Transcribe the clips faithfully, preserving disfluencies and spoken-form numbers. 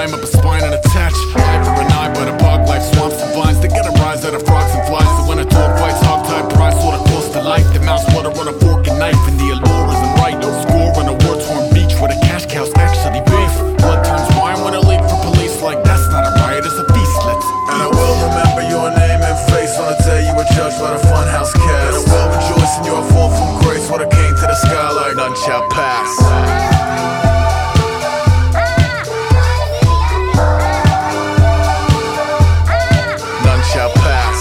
climb up a spine and attach. Eye for an eye, but a bog life, swamps and vines. They gotta rise out of frogs and flies. So when a dog fights, hog-tied prize, sort of close to life. The mouse water on a fork and knife, and the allure isn't right. No score on a war-torn beach where the cash cow's actually beef. Blood turns wine when a leak for police, like that's not a riot, it's a feast. Let's And I will remember your name and face on the day you were judged by the funhouse cast. And I will rejoice in your fall from grace when it came to the sky like none shall pass. None shall pass.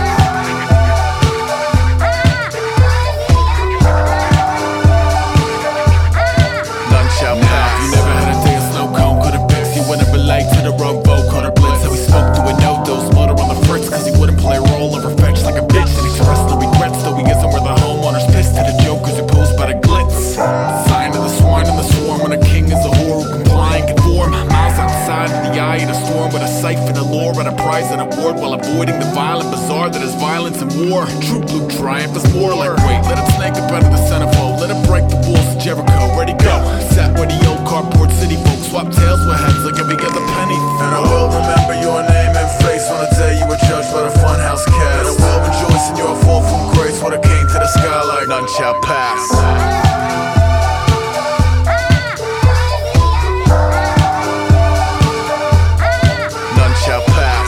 None shall pass. You never had a day of snow cone, could've fixed. You wouldn't relate to the wrong boat, caught a blitz. So he spoke to a no-dose motor on the fritz, cause he wouldn't play a role or fetch like a bitch. And express no regrets, though he isn't where the homeowner's pissed at the jokers who posed by the glitz. Sign of the swine and the swarm, when a king is a whore who comply and conform. Miles outside of the eye of the storm, with a siphon, a lure, and a prize and award, while avoiding the violent bazaar that is violence and war. True blue triumph is more like wait, let it snake up out of the centerfold, let it break the walls of Jericho. Ready go, sat where the old cardboard city folks swap tails with heads like every other penny. And I will remember your name and face on the day you were judged by the funhouse cast. And I will rejoice in your fall from grace when it came to the sky like none shall pass. None shall pass.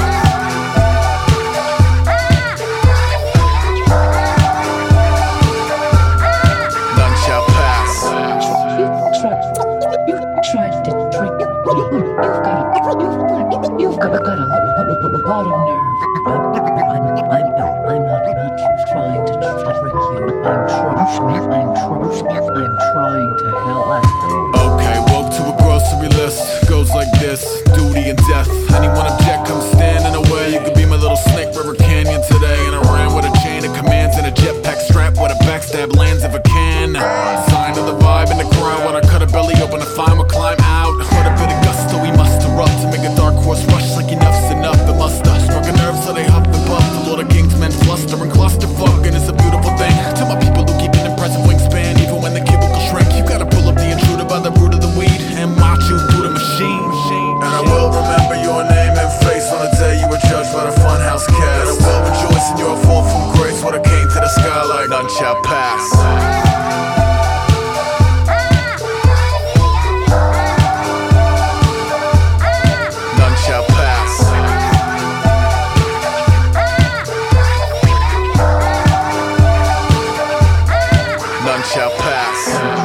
None shall pass. You tried to trick me. You've got, you've, you've got, got a lot of nerve. I'm, I'm, I'm not, not trying to trick you. I'm trying, I'm trying, I'm trying to help. Okay, woke to a grocery list, goes like this: duty and death. Anyone object, come stand in the way. You could be my little Snake River Canyon today. And I ran with a chain of commands and a jetpack strap with a backstab lands if I can. Sign of the vibe in the crowd when I cut a belly open to find what climb out. What a bit of gusto we muster up to make a dark horse rush like enough's enough. It must have struck a nerve so they huff and puff. The Lord of Kings men fluster and cluster fuck, and it's a beautiful thing. To my people who keep an impressive wingspan, even when the cubicle shrink, you gotta pull up the intruder by the root of the weed and march you through the machine. And I will remember your name and face on the day you were judged by the funhouse cast. And I will rejoice in your fall from grace when it came to the sky like none shall pass. None shall pass. None shall pass.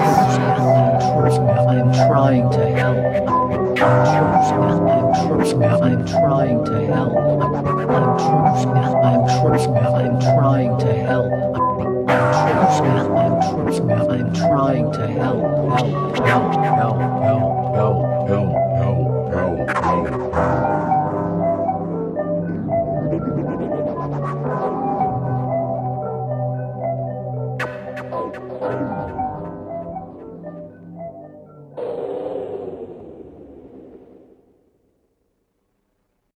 I'm trying to help. I'm trying to help. I'm I'm I'm trying to help. I'm I'm trying to help. Help, help, help, help.